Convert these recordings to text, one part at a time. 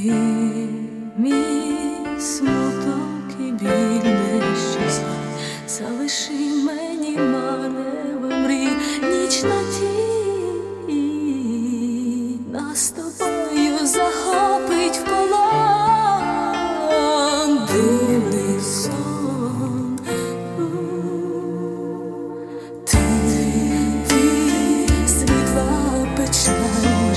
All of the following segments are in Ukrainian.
мій смуток і біль не щезай, залиши мені мареве мрій, ніч на тінь нас тобою захопить в полон дивний сон. Ти світла печаль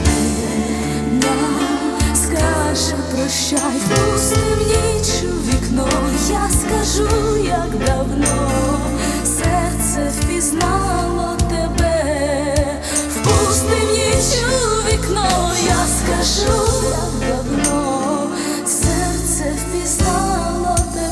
скаже прощай, впустим ніч у вікно, я скажу, як давно серце впізнало тебе. Впустим ніч у вікно, я скажу, як давно серце впізнало тебе.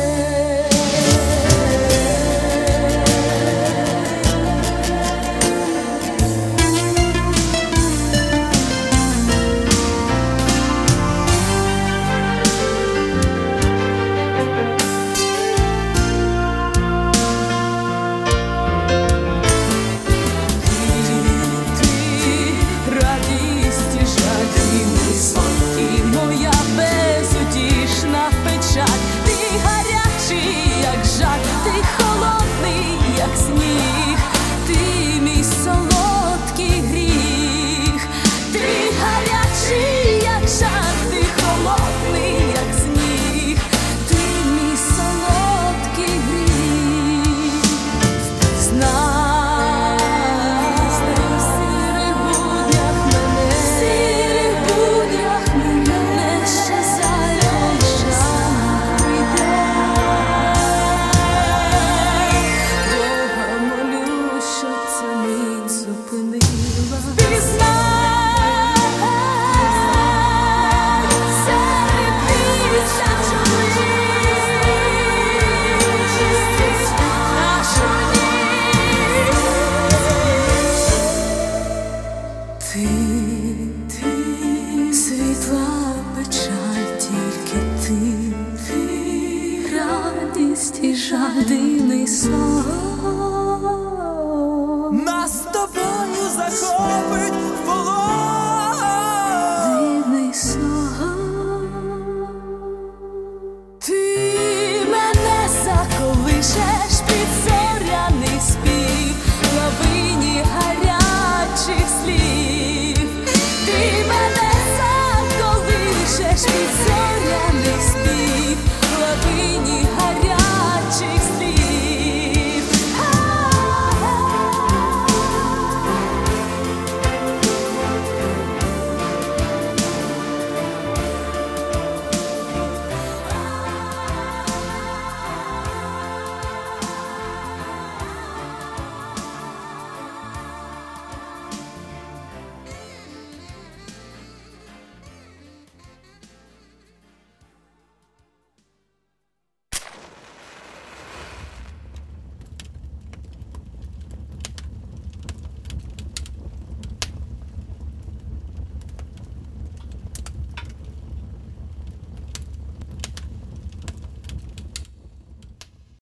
Ти, світла печаль, тільки ти, радість і жаль, дивний сон. Нас з тобою захопить